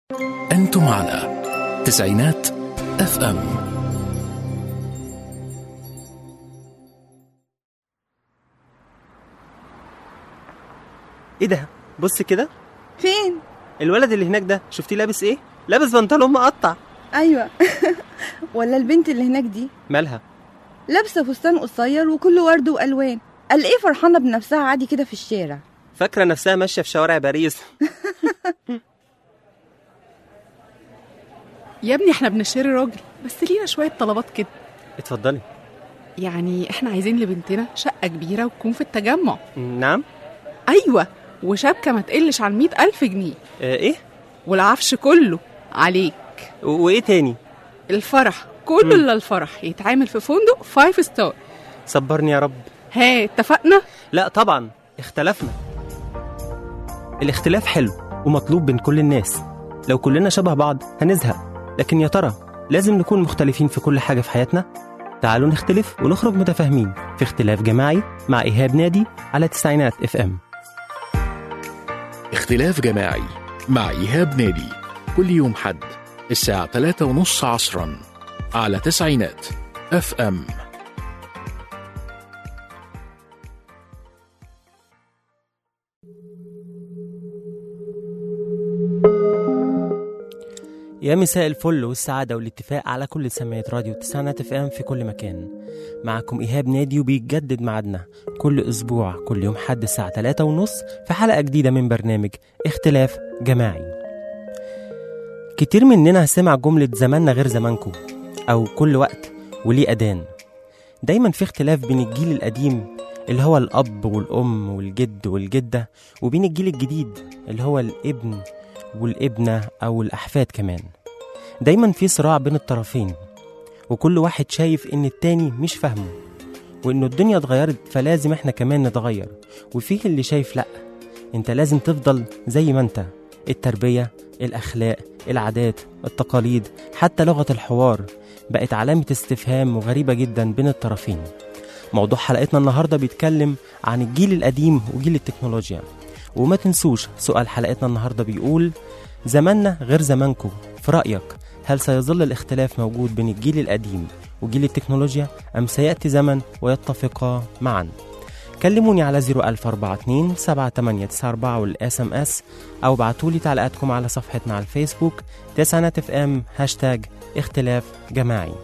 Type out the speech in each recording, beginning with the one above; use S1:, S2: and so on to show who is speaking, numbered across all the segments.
S1: أنتم على تسعينات FM.
S2: ايه ده؟ بص كده.
S3: فين؟
S2: الولد اللي هناك ده شفتيه لابس ايه؟ لابس بنطلون مقطع.
S3: ايوه. ولا البنت اللي هناك دي
S2: مالها؟
S3: لابسه فستان قصير وكله ورد والوان. قال ايه فرحانه بنفسها عادي كده في الشارع.
S2: فاكره نفسها ماشيه في شوارع باريس.
S4: يا ابني احنا بنشتري راجل، بس لينا شوية طلبات كده.
S2: اتفضلي.
S4: يعني احنا عايزين لبنتنا شقة كبيرة وتكون في التجمع.
S2: نعم.
S4: ايوه، وشبكة ما تقلش عن 100,000 جنيه.
S2: ايه؟
S4: والعفش كله عليك.
S2: وايه تاني؟
S4: الفرح كله الا الفرح يتعامل في فندق 5 ستار.
S2: صبرني يا رب.
S4: ها اتفقنا؟
S2: لا طبعا اختلفنا. الاختلاف حلو ومطلوب بين كل الناس. لو كلنا شبه بعض هنزهق، لكن يا ترى لازم نكون مختلفين في كل حاجة في حياتنا؟ تعالوا نختلف ونخرج متفاهمين في اختلاف جماعي مع إيهاب نادي على تسعينات FM.
S1: اختلاف جماعي مع إيهاب نادي كل يوم حد الساعة 3:30 عصرا على تسعينات FM.
S2: يا مساء الفل والسعادة والاتفاق على كل سماعة راديو تسعينات FM في كل مكان. معكم إيهاب نادي وبيتجدد معادنا كل أسبوع كل يوم حد الساعة 3:30 في حلقة جديدة من برنامج اختلاف جماعي. كتير مننا سمع جملة زماننا غير زمانكم، أو كل وقت وليه أذان. دايما في اختلاف بين الجيل القديم اللي هو الأب والأم والجد والجدة، وبين الجيل الجديد اللي هو الابن والابنة أو الأحفاد كمان. دايما في صراع بين الطرفين، وكل واحد شايف إن التاني مش فاهمه، وإنه الدنيا اتغيرت فلازم إحنا كمان نتغير. وفيه اللي شايف لأ، أنت لازم تفضل زي ما أنت. التربية، الأخلاق، العادات، التقاليد، حتى لغة الحوار بقت علامة استفهام وغريبة جدا بين الطرفين. موضوع حلقتنا النهاردة بيتكلم عن الجيل القديم وجيل التكنولوجيا. وما تنسوش سؤال حلقتنا النهاردة بيقول: زماننا غير زمانكم، في رأيك هل سيظل الاختلاف موجود بين الجيل القديم وجيل التكنولوجيا، أم سيأتي زمن ويتفقا معا؟ كلموني على 01042-7894 والSMS، أو بعتولي تعليقاتكم على صفحتنا على الفيسبوك تسعينات FM #اختلاف جماعي.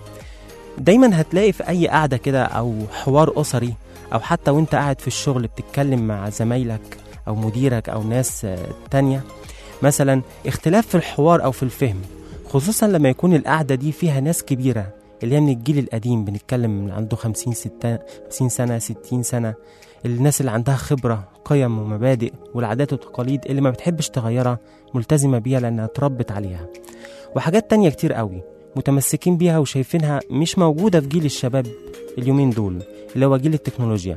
S2: دايما هتلاقي في أي قعدة كده أو حوار أسري، أو حتى وانت قاعد في الشغل بتتكلم مع زمايلك أو مديرك أو ناس تانية، مثلا اختلاف في الحوار أو في الفهم، خصوصا لما يكون القعدة دي فيها ناس كبيرة اللي هي من الجيل القديم، بنتكلم من عنده 50 سنة 60 سنة، الناس اللي عندها خبرة، قيم ومبادئ والعادات والتقاليد اللي ما بتحبش تغيرها، ملتزمة بيها لأنها تربت عليها، وحاجات تانية كتير قوي متمسكين بيها وشايفينها مش موجودة في جيل الشباب اليومين دول، اللي هو جيل التكنولوجيا،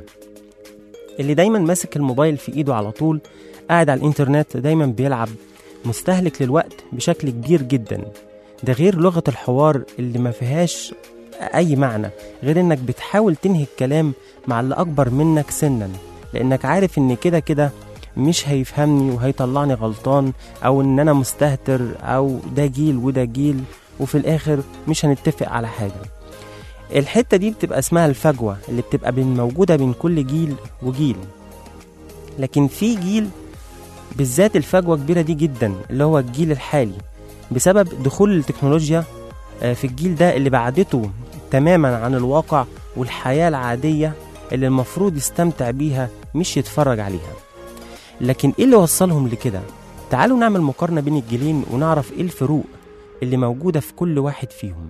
S2: اللي دايما ماسك الموبايل في ايده على طول، قاعد على الانترنت، دايما بيلعب، مستهلك للوقت بشكل كبير جدا. ده غير لغة الحوار اللي ما فيهاش اي معنى، غير انك بتحاول تنهي الكلام مع اللي اكبر منك سنا، لانك عارف ان كده كده مش هيفهمني وهيطلعني غلطان، او ان انا مستهتر، او ده جيل وده جيل، وفي الاخر مش هنتفق على حاجة. الحتة دي بتبقى اسمها الفجوة اللي بتبقى موجودة بين كل جيل وجيل. لكن في جيل بالذات الفجوة كبيرة دي جدا، اللي هو الجيل الحالي، بسبب دخول التكنولوجيا في الجيل ده اللي بعدته تماما عن الواقع والحياة العادية اللي المفروض يستمتع بيها مش يتفرج عليها. لكن ايه اللي وصلهم لكده؟ تعالوا نعمل مقارنة بين الجيلين ونعرف ايه الفروق اللي موجودة في كل واحد فيهم.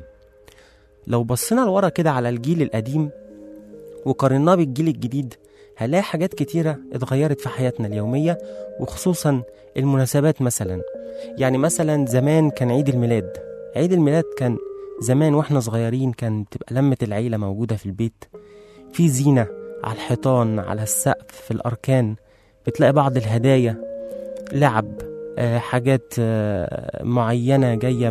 S2: لو بصينا لورا كده على الجيل القديم وقارناه بالجيل الجديد، هنلاقي حاجات كتيرة اتغيرت في حياتنا اليومية، وخصوصا المناسبات. يعني مثلا زمان كان عيد الميلاد كان زمان واحنا صغيرين، كان تبقى لمة العيلة موجودة في البيت، في زينة على الحيطان، على السقف، في الأركان، بتلاقي بعض الهدايا، لعب، حاجات معينة جاية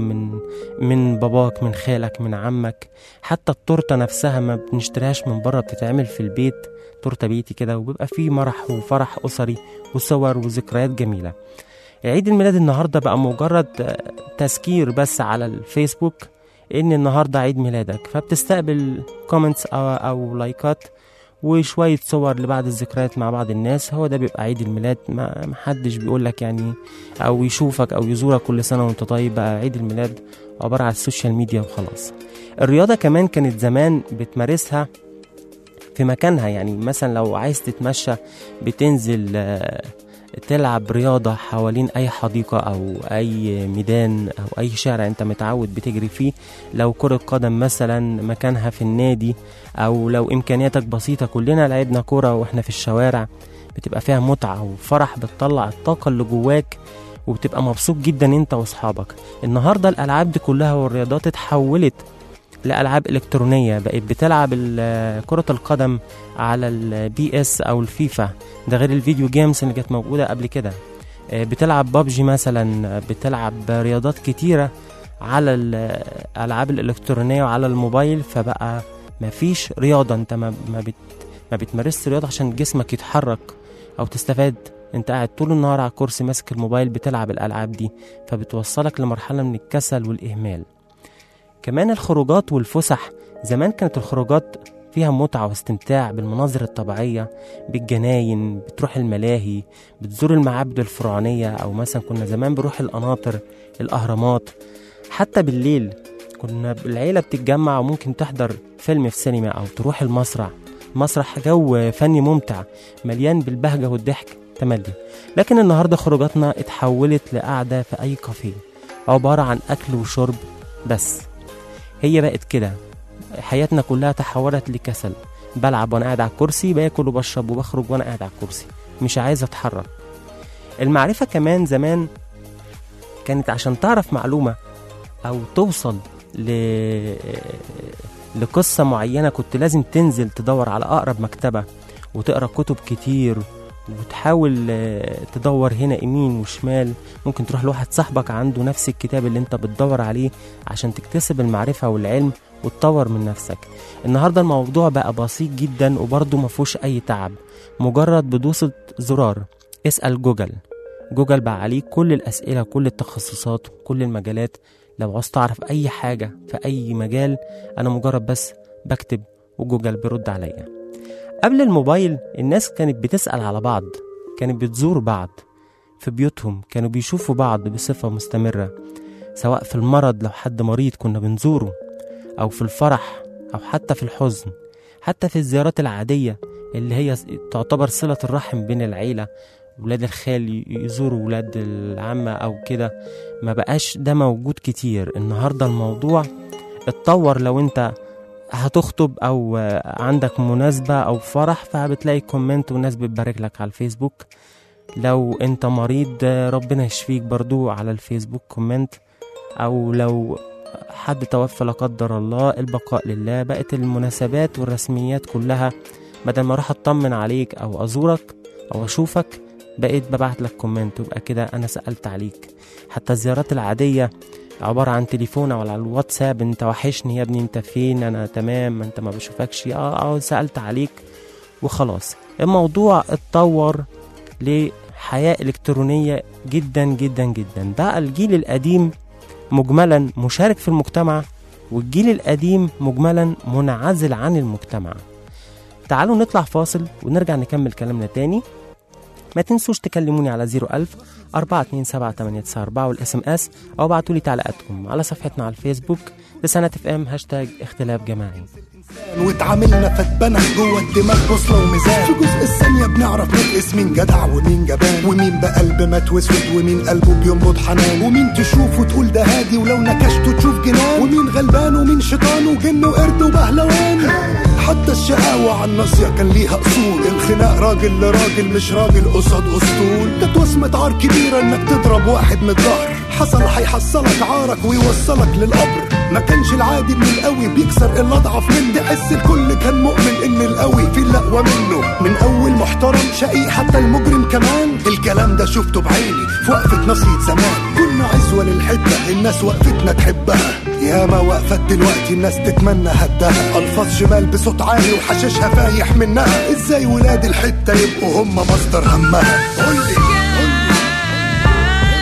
S2: من باباك، من خالك، من عمك. حتى التورتة نفسها ما بنشتريهاش من بره، بتتعمل في البيت، تورتة بيتي كده، وبيبقى فيه مرح وفرح أسري وصور وذكريات جميلة. عيد الميلاد النهاردة بقى مجرد تذكير بس على الفيسبوك إن النهاردة عيد ميلادك، فبتستقبل كومنتس أو لايكات وشوية صور لبعض الذكريات مع بعض الناس. هو ده بيبقى عيد الميلاد، ما محدش بيقولك يعني أو يشوفك أو يزورك كل سنة وانت طيب. بقى عيد الميلاد عبارة عن السوشيال ميديا وخلاص. الرياضة كمان كانت زمان بتمارسها في مكانها، يعني مثلا لو عايز تتمشى بتنزل تلعب رياضة حوالين أي حديقة أو أي ميدان أو أي شارع أنت متعود بتجري فيه. لو كرة قدم مثلا مكانها في النادي، أو لو إمكانياتك بسيطة كلنا لعبنا كرة وإحنا في الشوارع، بتبقى فيها متعة وفرح، بتطلع الطاقة اللي جواك وبتبقى مبسوط جدا أنت وأصحابك. النهاردة الألعاب دي كلها والرياضات اتحولت لألعاب إلكترونية، بقيت بتلعب كرة القدم على البي اس أو الفيفا، ده غير الفيديو جيمز اللي كانت موجودة قبل كده. بتلعب بابجي مثلا، بتلعب رياضات كتيرة على الألعاب الإلكترونية وعلى الموبايل. فبقى مفيش رياضة، انت ما بتمارس رياضة عشان جسمك يتحرك أو تستفاد. انت قاعد طول النهار على كرسي ماسك الموبايل بتلعب الألعاب دي، فبتوصلك لمرحلة من الكسل والإهمال. كمان الخروجات والفسح، زمان كانت الخروجات فيها متعة واستمتاع بالمناظر الطبيعية، بالجناين، بتروح الملاهي، بتزور المعابد الفرعونية، أو مثلا كنا زمان بروح القناطر، الأهرامات. حتى بالليل كنا العيلة بتتجمع وممكن تحضر فيلم في سينما أو تروح المسرح جو فني ممتع مليان بالبهجة والضحك تملي. لكن النهاردة خروجاتنا اتحولت لقعدة في أي كافيه عبارة عن أكل وشرب بس. هي بقت كده، حياتنا كلها تحولت لكسل. بلعب وانا قاعد على الكرسي، باكل وبشرب وبخرج وانا قاعد على الكرسي، مش عايز اتحرك. المعرفة كمان زمان كانت عشان تعرف معلومة او توصل لقصة معينة كنت لازم تنزل تدور على اقرب مكتبة وتقرأ كتب كتير وتحاول تدور هنا يمين وشمال. ممكن تروح لواحد صاحبك عنده نفس الكتاب اللي انت بتدور عليه عشان تكتسب المعرفة والعلم وتطور من نفسك. النهاردة الموضوع بقى بسيط جدا وبرضه مفهوش اي تعب، مجرد بدوسة زرار اسأل جوجل بقى عليه كل الأسئلة، كل التخصصات، كل المجالات. لو عاوز تعرف اي حاجة في اي مجال، انا مجرد بس بكتب وجوجل بيرد عليا. قبل الموبايل الناس كانت بتسأل على بعض، كانت بتزور بعض في بيوتهم، كانوا بيشوفوا بعض بصفة مستمرة، سواء في المرض لو حد مريض كنا بنزوره، أو في الفرح، أو حتى في الحزن، حتى في الزيارات العادية اللي هي تعتبر صلة الرحم بين العيلة. ولاد الخال يزوروا ولاد العمة أو كده، ما بقاش ده موجود كتير. النهاردة الموضوع اتطور، لو انت هتخطب او عندك مناسبة او فرح فبتلاقي كومنت والناس بتبارك لك على الفيسبوك. لو انت مريض ربنا يشفيك برضو على الفيسبوك كومنت. او لو حد توفى لا قدر الله، البقاء لله. بقت المناسبات والرسميات كلها بدل ما اروح اطمن عليك او ازورك او اشوفك، بقيت ببعت لك كومنت ويبقى كده انا سألت عليك. حتى الزيارات العادية عبارة عن تليفون او على الواتساب، انت وحشني يا ابني، انت فين، انا تمام، انت ما بشوفكش، سألت عليك وخلاص. الموضوع اتطور لحياة الكترونية جدا جدا جدا. بقى الجيل القديم مجملا مشارك في المجتمع، والجيل القديم مجملا منعزل عن المجتمع. تعالوا نطلع فاصل ونرجع نكمل كلامنا تاني. ما تنسوش تكلموني على 01000-427-894 والاسم اس، او بعتولي تعليقاتكم على صفحتنا على الفيسبوك لسنة FM #اختلاف جماعي.
S5: واتعاملنا فتبنى جوه الدماغ بوصله وميزان. في جزء الثانيه بنعرف نقيس مين جدع ومين جبان، ومين بقلب مات واسود ومين قلبه بينبض حنان، ومين تشوف وتقول ده هادي ولو نكشته تشوف جنان، ومين غلبان ومين شيطان وجن وقرد وبهلوان. حتى الشقاوة على الناصية كان ليها أصول، الخناق راجل لراجل مش راجل قصاد أسطول. ده وصمة عار كبيرة إنك تضرب واحد من الظهر، حصل هيحصلك عارك ويوصلك للقبر. ما كانش العادي إن القوي بيكسر الأضعف منه، تحس الكل كان مؤمن إن القوي في الأقوى منه. من أول محترم شقيق حتى المجرم كمان، الكلام ده شفته بعيني في وقفة نصية زمان. كنا عزوة للحدة الناس وقفتنا تحبها، ياما وقفت دلوقتي الناس تتمنى هدها. ألفاظ شمال بصوت عالي وحششها فايح منها، ازاي ولاد الحتة يبقوا هم مصدر همها؟ قولي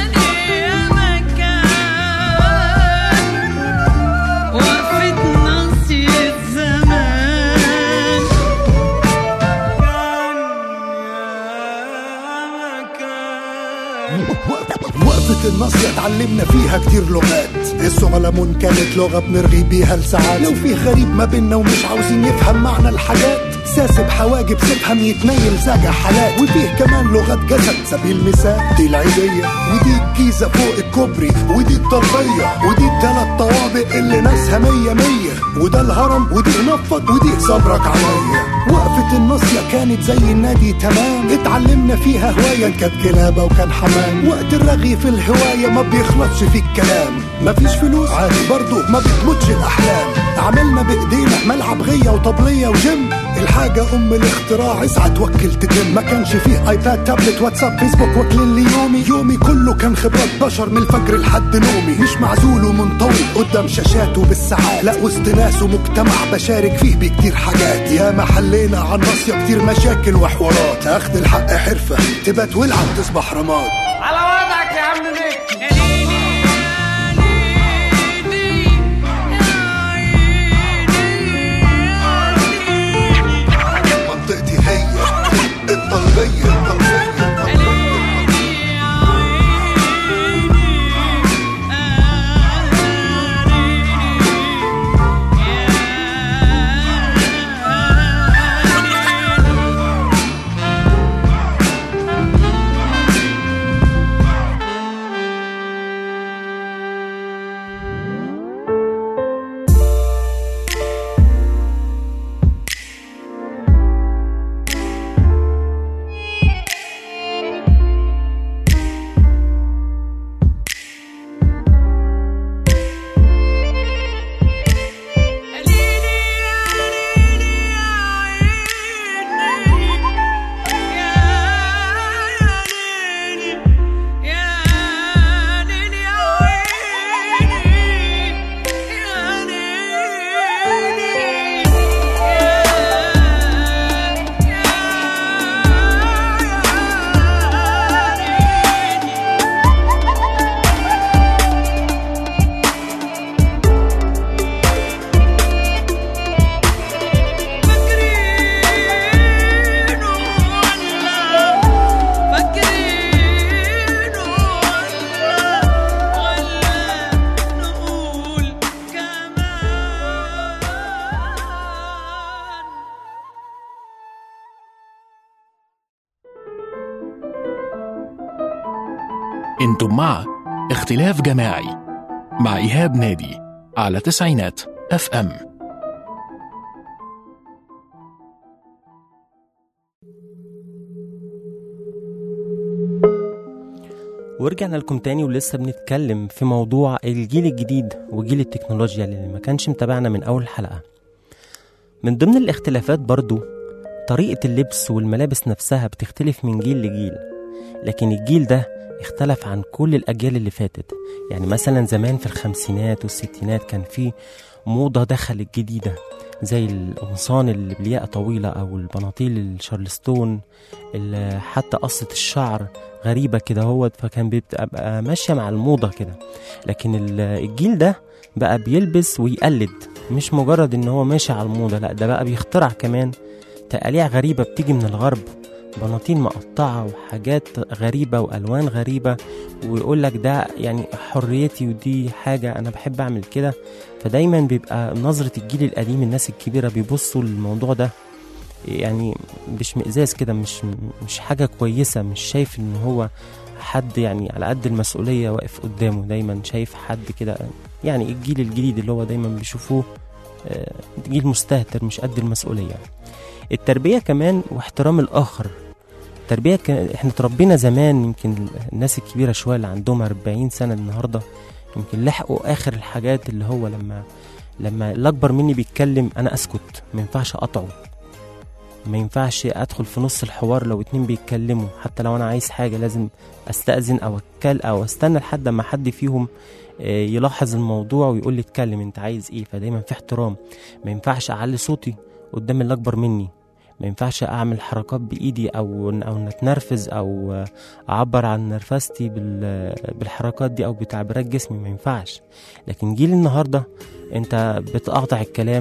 S5: وقفة الناصية اتعلمنا فيها كتير لغات. الصغلمون كانت لغة بنرغي بيها لساعات. لو في غريب ما بينا ومش عاوزين يفهم معنى الحاجات، ساسب حواجب سيبهم يتنيل زاجة حالات. وفيه كمان لغات جسد سبيل المثال، دي العيدية ودي الجيزة فوق الكوبري ودي الطلبية ودي التلات طوابق اللي ناسها 100 وده الهرم ودي نفض ودي صبرك عليا. وقفة الناصية كانت زي النادي تمام، اتعلمنا فيها هواية كانت كلابة وكان حمام. وقت الرغي في الهواية ما بيخلصش في الكلام، مفيش فلوس عادي برضو ما بتموتش الأحلام. عملنا بإيدينا ملعب غية وطبلية وجيم، الحاجة الاختراع اسعى توكل تتم. ما كانش فيه ايباد تابلت واتساب فيسبوك واكلين لي يومي كله كان خبرات بشر من الفجر لحد نومي. مش معزول ومنطوي قدام شاشاته بالساعات، لا وسط ناس ومجتمع بشارك فيه بكتير حاجات. يا ما حلينا عن ناصية كتير مشاكل وحوارات، اخد الحق حرفة تبات والعب تصبح رماد.
S6: على وضعك يا عم زكي.
S5: منطقتي هي الطلبية.
S1: انتم مع اختلاف جماعي مع إيهاب نادي على تسعينات FM.
S2: ورجعنا لكم تاني ولسه بنتكلم في موضوع الجيل الجديد وجيل التكنولوجيا اللي ما كانش متابعنا من أول حلقة. من ضمن الاختلافات برضو طريقة اللبس والملابس نفسها بتختلف من جيل لجيل، لكن الجيل ده اختلف عن كل الأجيال اللي فاتت. يعني مثلا زمان في الخمسينات والستينات كان في موضة دخلت جديدة زي القمصان اللي بلياقة طويلة أو البناطيل الشارلستون اللي حتى قصة الشعر غريبة كده هو، فكان بيبقى ماشية مع الموضة كده. لكن الجيل ده بقى بيلبس ويقلد، مش مجرد ان هو ماشي على الموضة، لا ده بقى بيخترع كمان تقاليع غريبة بتيجي من الغرب، بناطيل مقطعة وحاجات غريبة وألوان غريبة، ويقول لك ده يعني حريتي ودي حاجة أنا بحب أعمل كده. فدايما بيبقى نظرة الجيل القديم الناس الكبيرة بيبصوا للموضوع ده يعني باشمئزاز كده، مش حاجة كويسة، مش شايف إن هو حد يعني على قد المسؤولية واقف قدامه، دايما شايف حد كده يعني الجيل الجديد اللي هو دايما بيشوفوه جيل مستهتر مش قد المسؤولية. التربية كمان واحترام الآخر. التربية احنا تربينا زمان، يمكن الناس الكبيرة شوية اللي عندهم 40 سنة النهاردة يمكن لحقوا آخر الحاجات، اللي هو لما الأكبر مني بيتكلم أنا أسكت، ما ينفعش أقطعه، ما ينفعش أدخل في نص الحوار لو اتنين بيتكلموا، حتى لو أنا عايز حاجة لازم أستأذن أو أستنى لحد ما حد فيهم يلاحظ الموضوع ويقول لي اتكلم انت عايز ايه. فدايما في احترام، ما ينفعش أعلي صوتي قدام اللي أكبر مني، ما ينفعش أعمل حركات بإيدي أو نتنرفز أو أعبر عن نرفزتي بالحركات دي أو بتعبيرات جسمي، ما ينفعش. لكن جيل النهاردة أنت بتقاطع الكلام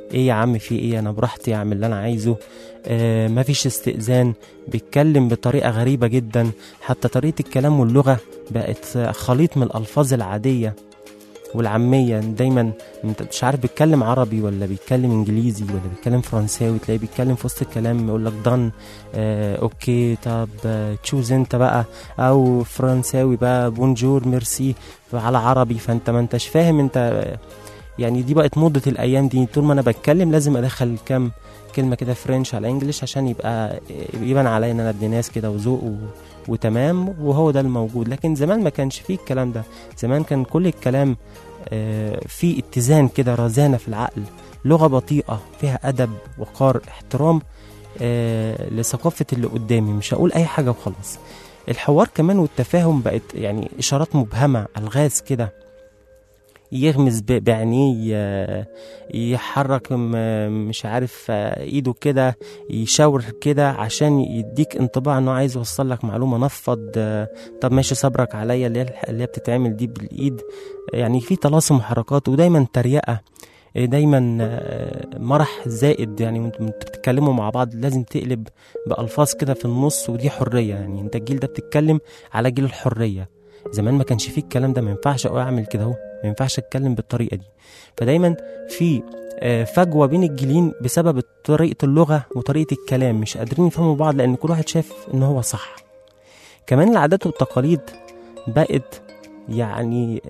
S2: ايه يا عم في ايه، انا براحتي اعمل اللي انا عايزه. مفيش استئذان، بيتكلم بطريقة غريبة جدا، حتى طريقة الكلام واللغة بقت خليط من الألفاظ العادية والعامية. دايما انت مش عارف بيتكلم عربي ولا بيتكلم انجليزي ولا بيتكلم فرنساوي، تلاقيه بيتكلم في وسط الكلام يقول لك دان، اوكي طب تشوز انت بقى، او فرنساوي بقى بونجور ميرسي على عربي، فانت ما انتش فاهم انت. يعني دي بقت موضة الايام دي، طول ما انا بتكلم لازم ادخل كام كلمة كده فرنش على انجليش عشان يبان عليا ان انا ابن ناس كده وذوق وتمام، وهو ده الموجود. لكن زمان ما كانش فيه الكلام ده، زمان كان كل الكلام فيه اتزان كده، رزانة في العقل، لغة بطيئة فيها أدب وقار احترام لثقافة اللي قدامي، مش هقول أي حاجة وخلاص. الحوار كمان والتفاهم بقت يعني إشارات مبهمة، ألغاز كده، يغمز بعينيه، يحرك مش عارف ايده كده، يشاور كده عشان يديك انطباع انه عايز يوصل لك معلومه. نفض، طب ماشي صبرك عليا، اللي هي بتتعمل دي بالايد. يعني في طلاسم وحركات، ودايما تريقه، دايما مرح زائد. يعني وانتوا بتتكلموا مع بعض لازم تقلب بألفاظ كده في النص، ودي حريه. يعني انت الجيل ده بتتكلم على جيل الحريه، زمان ما كانش فيه الكلام ده، ما ينفعش اعمل كده اهو، ما ينفعش اتكلم بالطريقه دي. فدايما في فجوه بين الجيلين بسبب طريقه اللغه وطريقه الكلام، مش قادرين يفهموا بعض لان كل واحد شايف ان هو صح. كمان العادات والتقاليد بقت يعني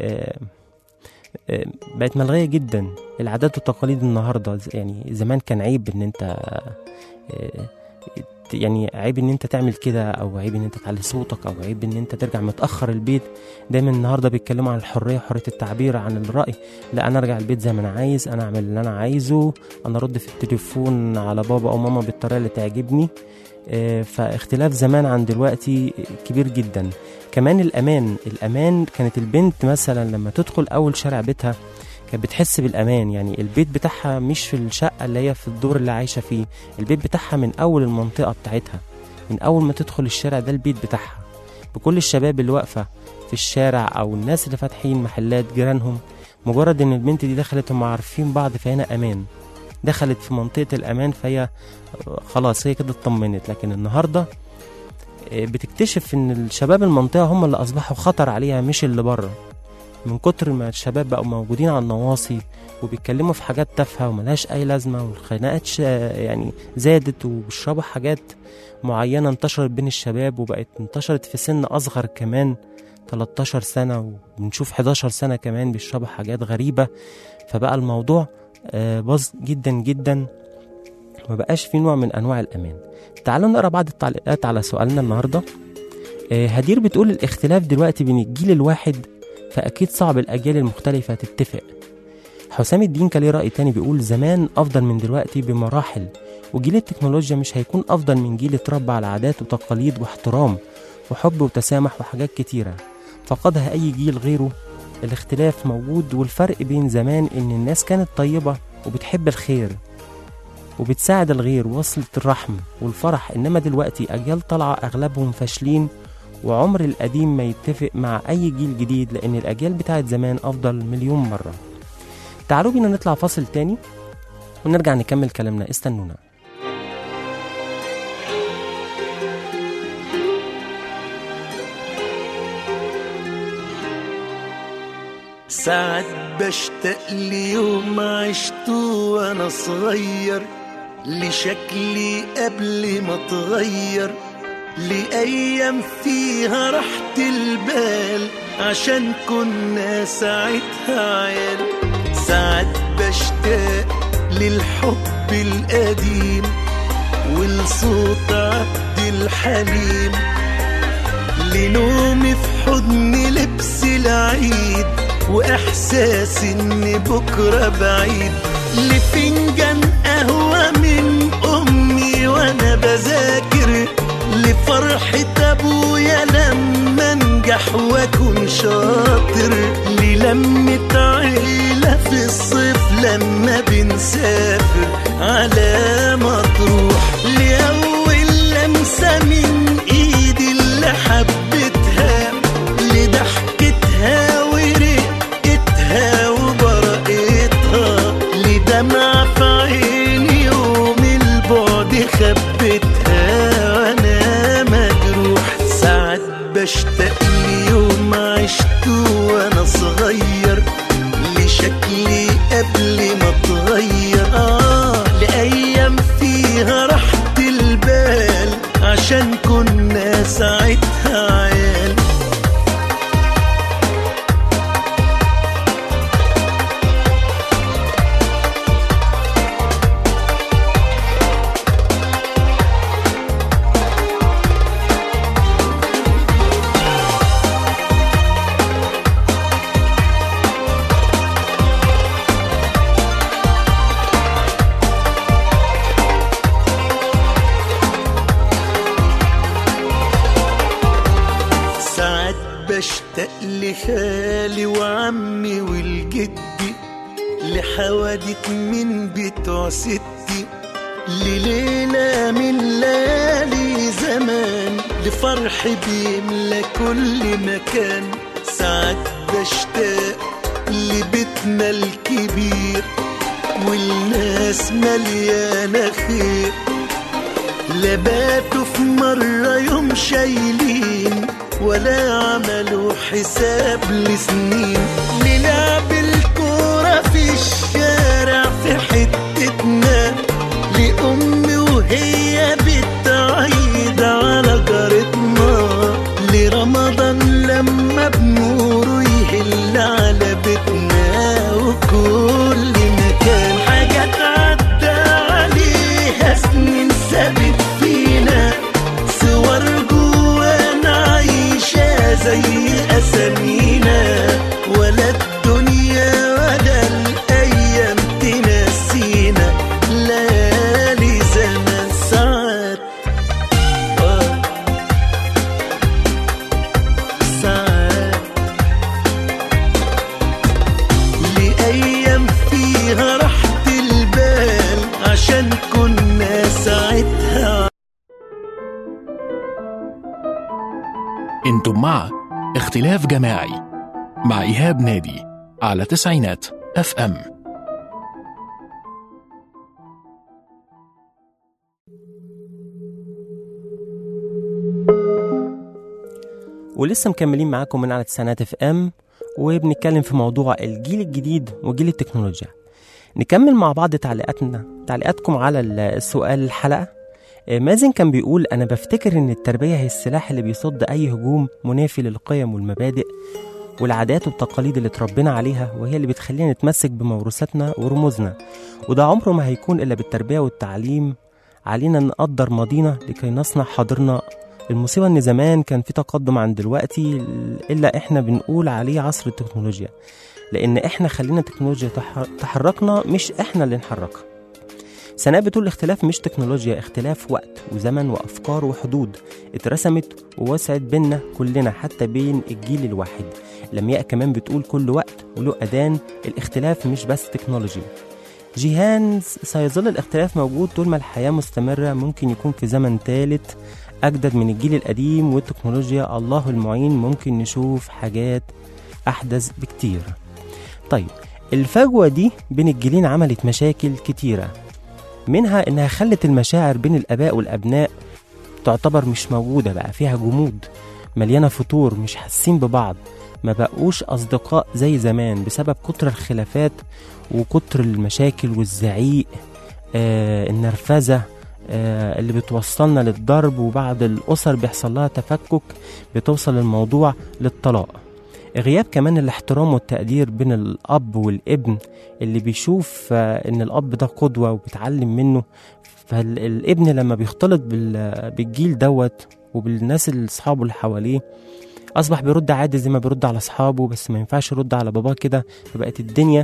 S2: بقت ملغيه جدا. العادات والتقاليد النهارده، يعني زمان كان عيب ان انت يعني عيب ان انت تعمل كده، او عيب ان انت تعلي صوتك، او عيب ان انت ترجع متاخر البيت. دايما النهارده بيتكلموا عن الحريه، حريه التعبير عن الراي. لا، انا ارجع البيت زي ما انا عايز، انا اعمل اللي انا عايزه، انا ارد في التليفون على بابا او ماما بالطريقه اللي تعجبني. فاختلاف زمان عن دلوقتي كبير جدا. كمان الامان كانت البنت مثلا لما تدخل اول شارع بيتها كانت بتحس بالأمان. يعني البيت بتاعها مش في الشقة اللي هي في الدور اللي عايشة فيه، البيت بتاعها من أول المنطقة بتاعتها، من أول ما تدخل الشارع ده البيت بتاعها، بكل الشباب اللي واقفة في الشارع أو الناس اللي فاتحين محلات جيرانهم. مجرد إن البنت دي دخلت هم عارفين بعض، فهنا أمان، دخلت في منطقة الأمان، فهي خلاص هي كده اطمنت. لكن النهاردة بتكتشف إن الشباب المنطقة هم اللي أصبحوا خطر عليها، مش اللي بره. من كتر ما الشباب بقوا موجودين على النواصي وبيتكلموا في حاجات تافهة وملهاش أي لازمة، والخناقات يعني زادت، وبيشربوا حاجات معينة انتشرت بين الشباب، وبقت انتشرت في سن أصغر كمان 13 سنة، وبنشوف 11 سنة كمان بيشربوا حاجات غريبة. فبقى الموضوع باظ جدا جدا، ومبقاش في نوع من أنواع الأمان. تعالوا نقرأ بعض التعليقات على سؤالنا النهاردة. هدير بتقول الاختلاف دلوقتي بين الجيل الواحد، فأكيد صعب الأجيال المختلفة تتفق. حسام الدين كان ليه رأي تاني، بيقول زمان أفضل من دلوقتي بمراحل، وجيل التكنولوجيا مش هيكون أفضل من جيل اتربى على عادات وتقاليد واحترام وحب وتسامح وحاجات كتيرة فقدها أي جيل غيره. الاختلاف موجود، والفرق بين زمان إن الناس كانت طيبة وبتحب الخير وبتساعد الغير ووصلت الرحم والفرح، إنما دلوقتي أجيال طالعة أغلبهم فاشلين، وعمر القديم ما يتفق مع أي جيل جديد، لأن الأجيال بتاعت زمان أفضل مليون مرة. تعالوا بينا نطلع فاصل تاني ونرجع نكمل كلامنا، استنونا.
S7: ساعات بشتاق ليوم عشته وانا صغير، لشكلي قبل ما اتغير، لأيام فيها راحة البال عشان كنا ساعتها عيال. ساعات بشتاق للحب القديم ولصوت عبد الحليم، لنومي في حضن لبس العيد وإحساس إن بكرة بعيد، لفنجان قهوة من أمي وأنا بذاكر، لفرحة أبويا لما انجح واكون شاطر، للمة عيلة في الصيف لما بنسافر على مطروح، لأول لمسة من إيدي اللي حبتها، لضحكتها ورقتها وبرقتها، لدمع في لخالي وعمي والجدي، لحوادث من بتوع ستي، لليلة من ليالي زمان، لفرح بيملى كل مكان. ساعات بشتاق لبيتنا الكبير والناس مليانة خير، لباتوا في مرة يوم شايلين ولا عملوا حساب لسنين. نلعب الكورة في الشارع في حتتنا، لأمي وهي بتعيد على جارتنا، لرمضان لما بنوره يهل على بيتنا وكل مكان. حاجات عدى عليها سنين ثابت فينا، صور جوانا عايشة زي أسامينا، ولا الدنيا ولا الأيام تنسينا ليالي زمان. ساعات ساعات لأيام فيها راحة البال، عشان كنا ساعتها.
S1: انتم مع اختلاف جماعي مع إيهاب نادي على تسعينات FM.
S2: ولسه مكملين معاكم من على تسعينات FM، وبنتكلم في موضوع الجيل الجديد وجيل التكنولوجيا. نكمل مع بعض تعليقاتكم على السؤال الحلقة. مازن كان بيقول: أنا بفتكر إن التربية هي السلاح اللي بيصد أي هجوم منافي للقيم والمبادئ والعادات والتقاليد اللي اتربينا عليها، وهي اللي بتخلينا نتمسك بموروثاتنا ورموزنا، وده عمره ما هيكون إلا بالتربية والتعليم. علينا نقدر ماضينا لكي نصنع حاضرنا. المصيبة إن زمان كان في تقدم عن دلوقتي، إلا إحنا بنقول عليه عصر التكنولوجيا، لأن إحنا خلينا التكنولوجيا تحركنا، مش إحنا اللي نحركها. سناء بتقول: الاختلاف مش تكنولوجيا، اختلاف وقت وزمن وأفكار وحدود اترسمت ووسعت بيننا كلنا، حتى بين الجيل الواحد. لمياء كمان بتقول: كل وقت وله أذان، الاختلاف مش بس تكنولوجي. جيهان: سيظل الاختلاف موجود طول ما الحياة مستمرة، ممكن يكون في زمن ثالث أجدد من الجيل القديم والتكنولوجيا، الله المعين، ممكن نشوف حاجات أحدث بكتير. طيب، الفجوة دي بين الجيلين عملت مشاكل كتيرة، منها إنها خلت المشاعر بين الآباء والأبناء تعتبر مش موجودة، بقى فيها جمود، مليانة فتور، مش حاسين ببعض، ما بقوش أصدقاء زي زمان بسبب كتر الخلافات وكتر المشاكل والزعيق، النرفزة اللي بتوصلنا للضرب، وبعض الأسر بيحصل لها تفكك، بتوصل الموضوع للطلاق. غياب كمان الاحترام والتقدير بين الأب والابن، اللي بيشوف إن الأب ده قدوة وبيتعلم منه، فالابن لما بيختلط بالجيل دوت وبالناس اللي أصحابه اللي حواليه، أصبح بيرد عادي زي ما بيرد على أصحابه، بس ما ينفعش يرد على باباه كده، فبقت الدنيا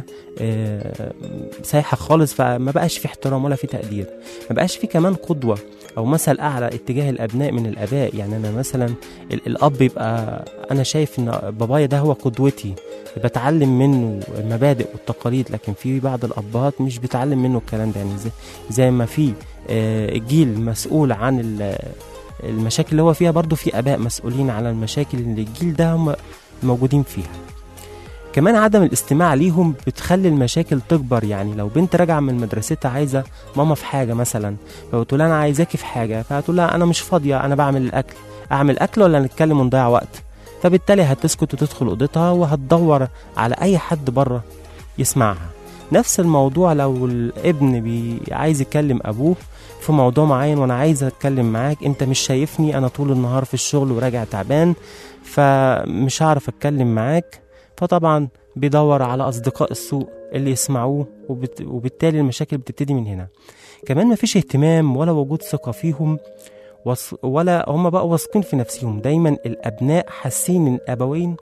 S2: سايحة خالص، فما بقاش في احترام ولا في تقدير، ما بقاش في كمان قدوة أو مثل أعلى اتجاه الأبناء من الآباء. يعني أنا مثلا الأب يبقى أنا شايف إن بابايا ده هو قدوتي، بتعلم منه المبادئ والتقاليد، لكن في بعض الأبهات مش بتعلم منه الكلام ده. يعني زي ما في الجيل مسؤول عن المشاكل اللي هو فيها، برضو في آباء مسؤولين على المشاكل اللي الجيل ده هم موجودين فيها. كمان عدم الاستماع ليهم بتخلي المشاكل تكبر. يعني لو بنت راجعة من مدرستها عايزة ماما في حاجة مثلا، فبتقول أنا عايزاكي في حاجة، فهتقول لها أنا مش فاضية، أنا بعمل الأكل. أعمل أكل ولا نتكلم ونضيع وقت؟ فبالتالي هتسكت وتدخل أوضتها وهتدور على أي حد بره يسمعها. نفس الموضوع لو الابن عايز يكلم أبوه في موضوع معين، وانا عايز اتكلم معاك، انت مش شايفني، انا طول النهار في الشغل وراجع تعبان، فمش هعرف اتكلم معاك. فطبعا بيدور على اصدقاء السوء اللي يسمعوه، وبالتالي المشاكل بتبتدي من هنا. كمان مفيش اهتمام ولا وجود ثقة فيهم، ولا هم بقوا واثقين في نفسهم. دايما الابناء حاسين ان الابوين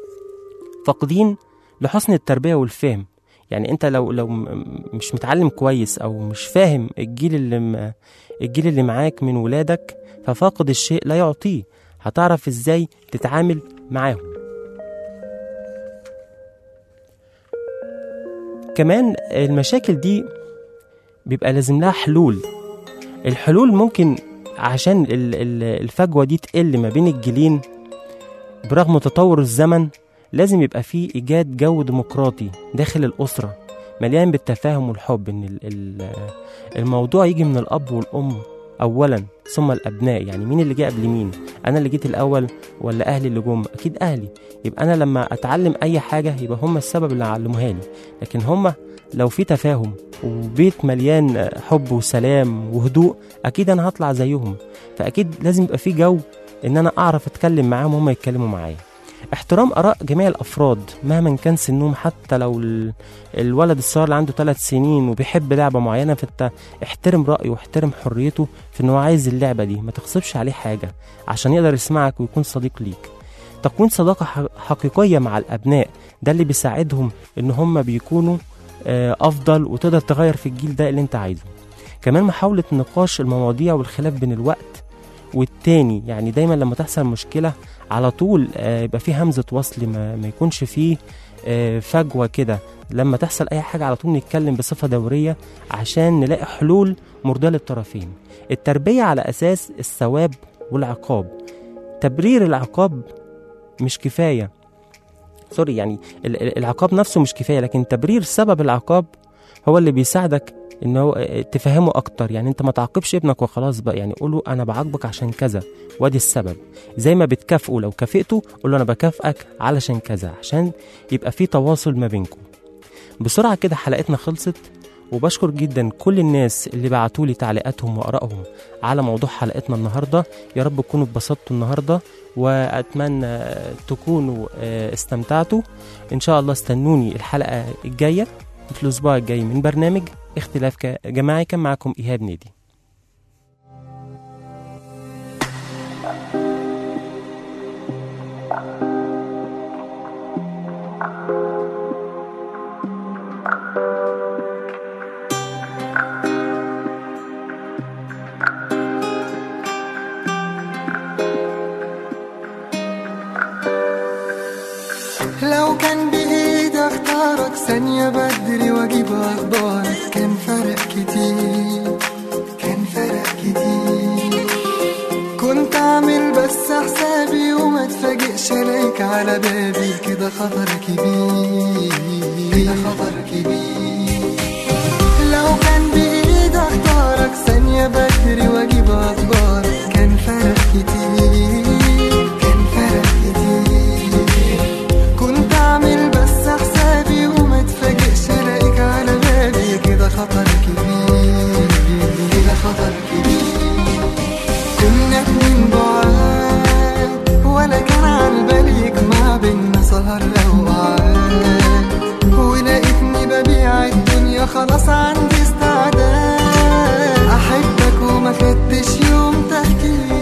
S2: فاقدين لحسن التربية والفهم. يعني انت لو مش متعلم كويس او مش فاهم الجيل اللي معاك من ولادك، ففاقد الشيء لا يعطيه، هتعرف ازاي تتعامل معاهم. كمان المشاكل دي بيبقى لازم لها حلول. الحلول ممكن عشان الفجوة دي تقل ما بين الجيلين برغم تطور الزمن، لازم يبقى فيه إيجاد جو ديمقراطي داخل الأسرة مليان بالتفاهم والحب، إن الموضوع يجي من الأب والأم أولا ثم الأبناء. يعني مين اللي جاء قبل مين؟ أنا اللي جيت الأول ولا أهلي اللي جم؟ أكيد أهلي. يبقى أنا لما أتعلم أي حاجة يبقى هم السبب اللي علموها لي، لكن هم لو في تفاهم وبيت مليان حب وسلام وهدوء أكيد أنا هطلع زيهم. فأكيد لازم يبقى في جو إن أنا أعرف أتكلم معاهم وهم يتكلموا معايا. احترام آراء جميع الأفراد مهما كان سنهم، حتى لو الولد الصغير اللي عنده 3 سنين وبيحب لعبة معينة، فانت احترم رأيه واحترم حريته في انه عايز اللعبة دي، ما تغصبش عليه حاجة عشان يقدر يسمعك ويكون صديق ليك. تكوين صداقة حقيقية مع الأبناء ده اللي بيساعدهم ان هم بيكونوا أفضل، وتقدر تغير في الجيل ده اللي انت عايزه. كمان محاولة نقاش المواضيع والخلاف بين الوقت والتاني، يعني دايما لما تحصل مشكلة على طول يبقى فيه همزة وصل، ما يكونش فيه فجوة كده. لما تحصل أي حاجة على طول نتكلم بصفة دورية عشان نلاقي حلول مرضية للطرفين. التربية على أساس الثواب والعقاب. تبرير العقاب مش كفاية، يعني العقاب نفسه مش كفاية، لكن تبرير سبب العقاب هو اللي بيساعدك انه تفهمه اكتر. يعني انت ما تعاقبش ابنك وخلاص بقى، يعني قوله انا بعاقبك عشان كذا وادي السبب. زي ما بتكافئه لو كافئته قوله انا بكافئك علشان كذا، عشان يبقى في تواصل ما بينكم. بسرعة كده حلقتنا خلصت، وبشكر جدا كل الناس اللي بعتولي تعليقاتهم وآرائهم على موضوع حلقتنا النهاردة. يا رب تكونوا اتبسطتوا النهاردة، وأتمنى تكونوا استمتعتوا. إن شاء الله استنوني الحلقة الجاية في الأسبوع الجاي من برنامج اختلاف جماعي. كان معكم إيهاب نادي.
S8: لو كان بإيدي اختارك ثانية بدري واجيب اخبارك، كان فرق كتير، كان فرق كتير. كنت اعمل بس حسابي وما تفاجئش الاقيك على بابي، كده خطر كبير، كده خطر كبير. لو كان بإيدي اختارك ثانية بدري واجيب اخبارك، كان فرق كتير، كان فرق كتير. كنت اعمل بس حسابي وما تفاجئش الاقيك على بالي، كده خطر كبير، كده خطر كبير. كنا اتنين بعاد ولا كان على بالي يجمع بينا سهر اوقات، ولقيتني ببيع الدنيا خلاص عندي استعداد احبك وما خدتش يوم تفكير.